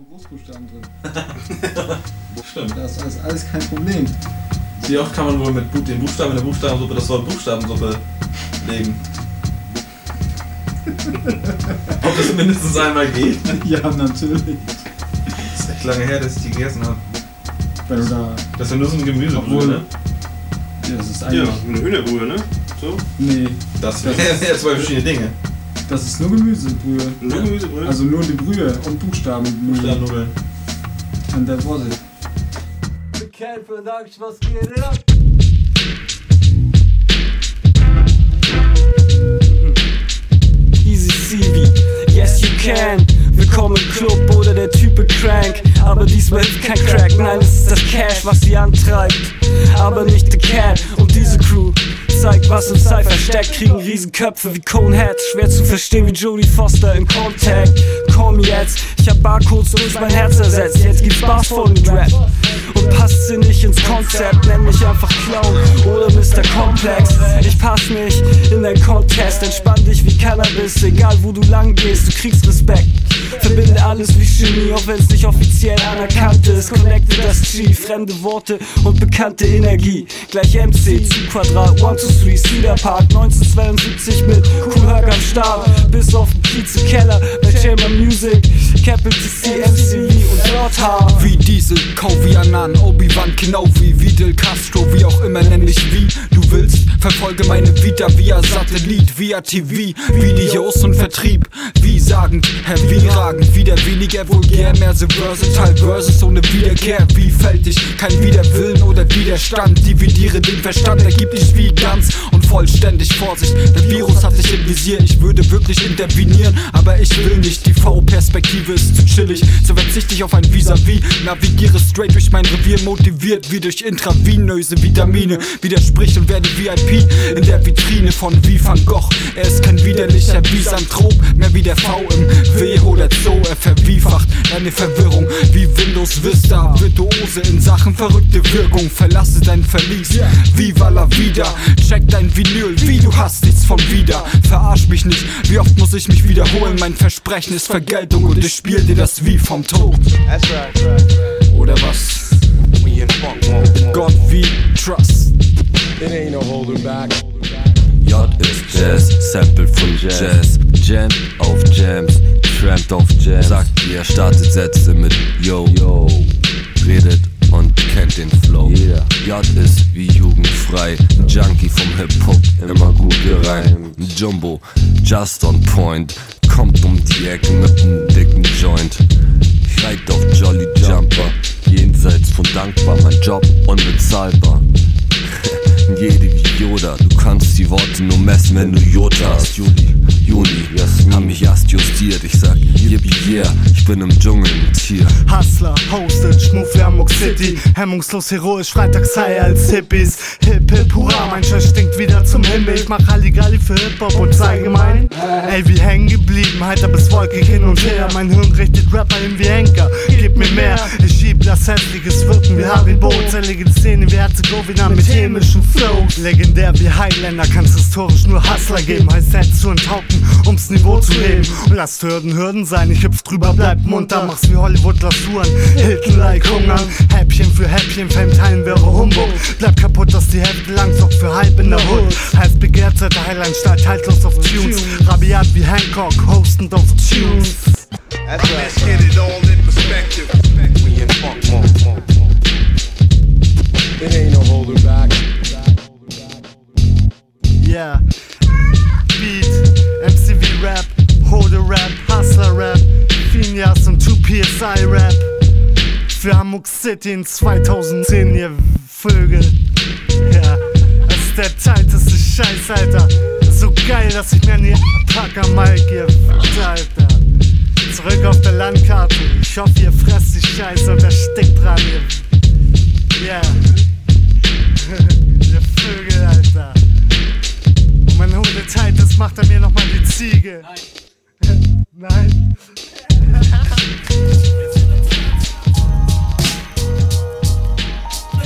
Großbuchstaben drin. Stimmt. Das ist alles kein Problem. Wie oft kann man wohl mit den Buchstaben in der Buchstabensuppe das Wort Buchstabensuppe legen? Ob das mindestens einmal geht? Ja, natürlich. Das ist echt lange her, dass ich die gegessen habe. Wenn du da... Das ist ja nur so ein Gemüsebrühe, ne? Ja, das ist Ja, eigentlich... eine Hühnerbrühe, ne? So? Nee, Das wären ja zwei verschiedene Dinge. das ist nur Gemüsebrühe. Nur Gemüsebrühe? Also nur die Brühe und Buchstabenbrühe. Buchstabennudeln. And that was it. The Cat Production, was geht ab? Easy CV, yes you can. Willkommen im Club oder der Type crank. Aber diesmal ist kein Crack, nein es ist das Cash, was sie antreibt. Aber nicht the Cat und diese Crew zeigt, was im Cypher steckt. Kriegen Riesenköpfe wie Coneheads, schwer zu verstehen wie Jodie Foster im Contact. Komm jetzt, ich hab Barcodes durch mein Herz ersetzt. Jetzt gibt's Bars voll mit Rap und passt sie nicht ins Konzept. Nenn mich einfach Clown oder Mr. Complex. Ich pass nicht in dein Contest. Entspann dich wie Cannabis, egal wo du lang gehst, du kriegst Respekt. Verbinde alles wie Chemie, auch wenn's nicht offiziell anerkannt ist. Connecte das G, fremde Worte und bekannte Energie. Gleich MC, zu Quadrat, 1, 2, 3, Cedar Park 1972 mit Cool Herc am Start. Bis auf den Kiez im Keller bei Chamber Music, Capital C, MCV und Lord H. Wie Diesel, Kobe Annan, Obi-Wan Kenobi, Fidel Castro, wie auch immer nenn mich wie du willst. Verfolge meine Vita via Satellit, via TV, Videos und Vertrieb. Wie sagend, hervorragend, wieder weniger vulgär, mehr so versatile Verses ohne Wiederkehr. Vielfältig, kein Widerwillen oder Widerstand. Dividiere den Verstand, ergibt nicht wie ganz und vollständig. Vorsicht, der Virus hat sich im Visier. Ich würde wirklich intervenieren, aber ich will nicht. Die V-Perspektive ist zu chillig, so verzichte ich auf ein Vis-à-vis. Navigiere straight durch mein Revier, motiviert wie durch intravenöse Vitamine. Widerspricht und werde VIP in der Vitrine von wie Van Gogh. Er ist kein widerlicher Misanthrop, mehr wie der V im W oder Zoo. Er verwiefacht deine Verwirrung wie Windows Vista. Virtuose in Sachen verrückte Wirkung. Verlasse dein Verlies, viva la vida. Check dein Vinyl, wie du hast nichts von wieder. Verarsch mich nicht, wie oft muss ich mich wiederholen? Mein Versprechen ist Vergeltung und ich spiel dir das wie vom Tod. Oder was? God we trust. It ain't no holding back. J ist Jazz, Sample von Jazz. Jam auf Jams, trampt auf Jams. Sagt ihr, startet Sätze mit Yo, Yo. Redet und kennt den Flow. J ist wie jugendfrei, ein Junkie vom Hip-Hop, immer gut gereimt. Jumbo, just on point, kommt um die Ecke mit nem dicken Joint. Ich reit auf Jolly Jumper, jenseits von dankbar, mein Job unbezahlbar. Jede wie Yoda, du kannst die Worte nur messen, wenn du Jota hast. Juni, hab mich erst justiert, ich sag yippie yeah, ich bin im Dschungel ein Tier. Hustler, hosted, Schmuck für Hamburg City. Hemmungslos, heroisch, freitags high als Hippies. Hip, hip, hurra, mein Chef stinkt wieder zum Himmel. Ich mach Halligalli für Hip-Hop und zeige meinen. Ey, wie hängen geblieben, heiter bis wolkig hin und her. Mein Hirn richtet Rapper hin wie Henker, gib mir mehr. Ich schieb das hässliches Wirken wie Haribo. Zählige Szene wie Herzegowina mit hämischen Flows. Legendär wie Highlander, kann's historisch nur Hustler geben. Heißt Heads zu enthaupten, ums Niveau zu heben. Und lasst Hürden sein, ich hüpf drüber, bleib munter. Mach's wie Hollywood-Lasuren, Hilton-like hungern. Häppchen für Häppchen, Fame teilen wäre Humbug. Bleib kaputt, dass die Hälfte lang sorgt für Hype in der Hood. Heißt begehrt seit der Heilanstalt, haltlos auf Tunes. Rabiat wie Hancock, hostend auf Tunes. That's right. Let's get it all in perspective. We in funk mode. It ain't no holding back. Yeah. Beat, MCV Rap, Hode Rap, Hustler Rap, Phineas und 2PSI Rap. Für Hamburg City in 2010, ihr Vögel. Ja, das ist der tighteste Scheiß, Alter. So geil, dass ich mir an die Packer Mike, ihr Alter. Zurück auf der Landkarte. Ich hoffe, ihr fresst die Scheiße und erstickt dran, ihr. Yeah. Ihr Vögel, Alter. Und mein Hunde teilt, das macht er mir nochmal die Ziege.